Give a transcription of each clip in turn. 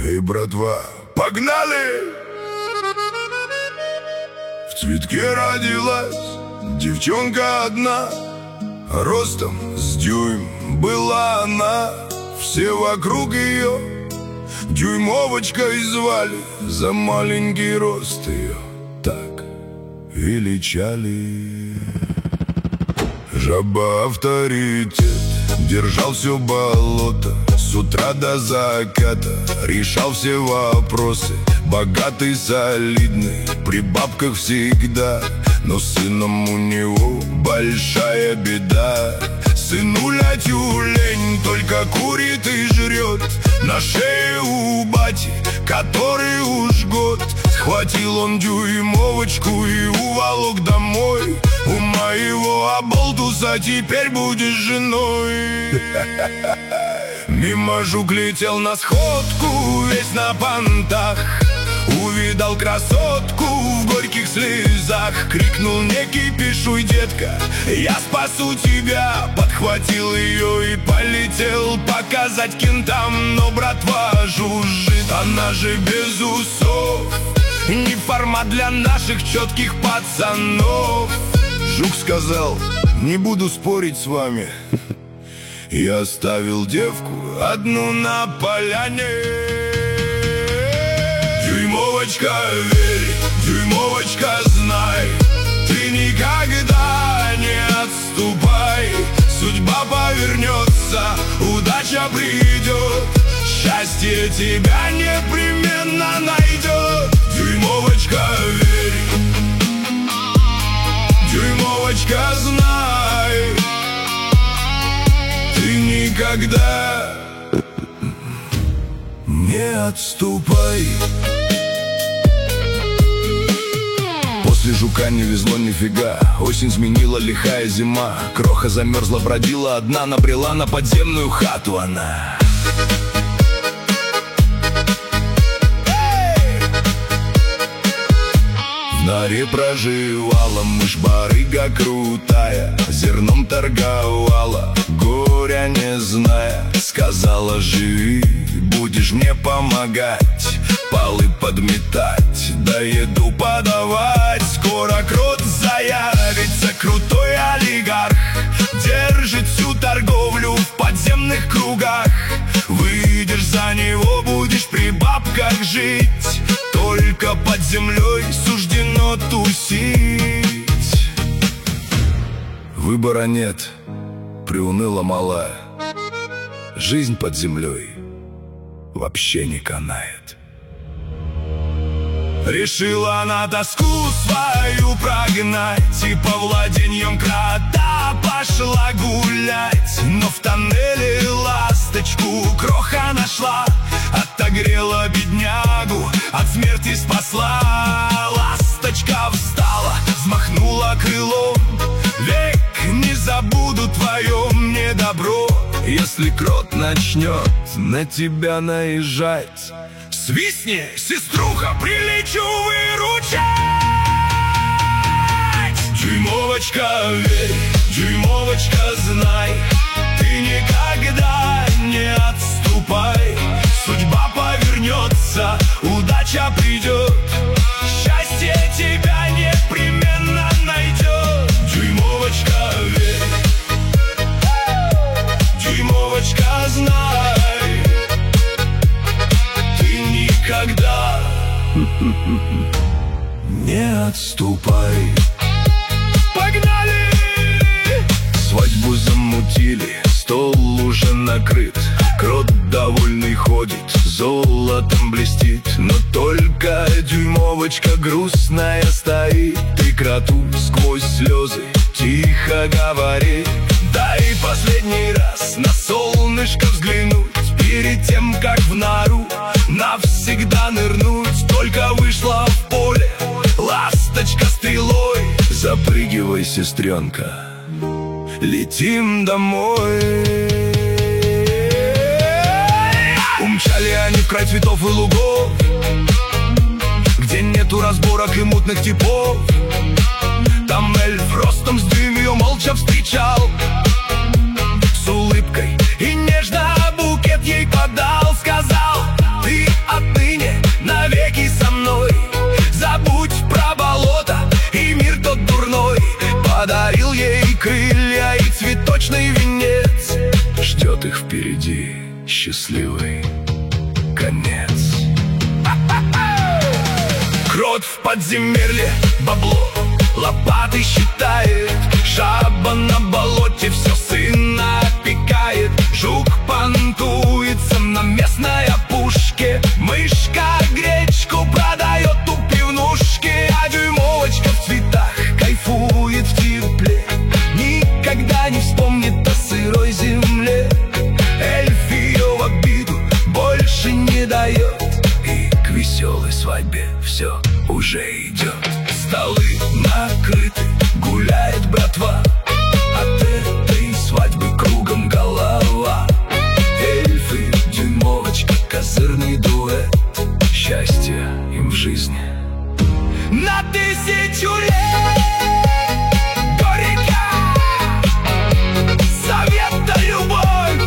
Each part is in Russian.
Эй, братва, погнали! В цветке родилась девчонка одна, ростом с дюйм была она. Все вокруг ее дюймовочкой звали, за маленький рост ее так величали. Жаба авторитет, держал все болото, с утра до заката решал все вопросы. Богатый, солидный, при бабках всегда, но с сыном у него большая беда. Сынуля тюлень только курит и жрет, на шее у бати, который уж год. Схватил он дюймовочку и уволок домой. У моего оболтуса теперь будешь женой. Мимо жук летел на сходку, весь на понтах. Увидал красотку в горьких слезах. Крикнул: не кипишуй, детка, я спасу тебя. Подхватил ее и полетел показать кентам. Но братва жужжит, она же без усов, не формат для наших четких пацанов. Жук сказал: не буду спорить с вами. Я оставил девку одну на поляне. Дюймовочка, верь, дюймовочка, знай, ты никогда не отступай. Судьба повернется, удача придет, счастье тебя непременно найдет. Дюймовочка, верь, дюймовочка, знай, ты никогда не отступай. После жука не везло нифига, осень сменила лихая зима. Кроха замерзла, бродила одна, набрела на подземную хату она. В норе проживала мышь-барыга крутая, зерном торговала, горя не зная. Сказала: живи, будешь мне помогать, полы подметать, да еду подавать. Скоро крот заявится, крутой олигарх, держит всю торговлю в подземных кругах. Выйдешь за него, будешь при бабках жить, только под землей суждено тусить. Выбора нет, приуныла малая, жизнь под землей вообще не канает. Решила она тоску свою прогнать и по владеньям крота пошла гулять. Но в тоннеле ласточку кроха нашла, отогрела беднягу, от смерти спасла. Ласточка встала, взмахнула крылом: век не забуду твое мне добро. Если крот начнет на тебя наезжать, свистни, сеструха, прилечу выручать. Дюймовочка, верь, дюймовочка, знай, ты никогда не отступай. Судьба повернется, удача придет, счастье тебя непременно найдет. Дюймовочка, верь, дюймовочка, знай, ты никогда не отступай. Погнали! Свадьбу замутили, стол уже накрыт. Крот довольный ходит, золотом блестит. Но только дюймовочка грустная стоит, и кроту сквозь слезы тихо говорит: дай последний раз на солнышко взглянуть, перед тем, как в нору навсегда нырнуть. Только вышла в поле ласточка стрелой, запрыгивай, сестренка, летим домой. Умчали они в край цветов и лугов, где нету разборок и мутных типов. Там эльф ростом с дым ее молча встречал, с улыбкой и нежно букет ей подал. Сказал: ты счастливый конец. Крот в подземелье, бабло лопаты считает, жаба на болоте все сына опекает, жук понтуется на местной опушке, мышка гречку продает у пивнушки, а дюймовочка в цветах кайфует в тепле, никогда не вспомнит о сырой земле. Эльф ее в обиду больше не дает, и к веселой свадьбе все уже идет. Столы накрыты, гуляет братва, от этой свадьбы кругом голова. Эльфы, дюймовочка, козырный дуэт, счастье им в жизни на 1000 лет. Горько, совет да любовь.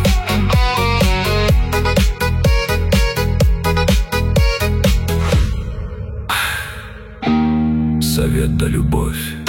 Совет да любовь.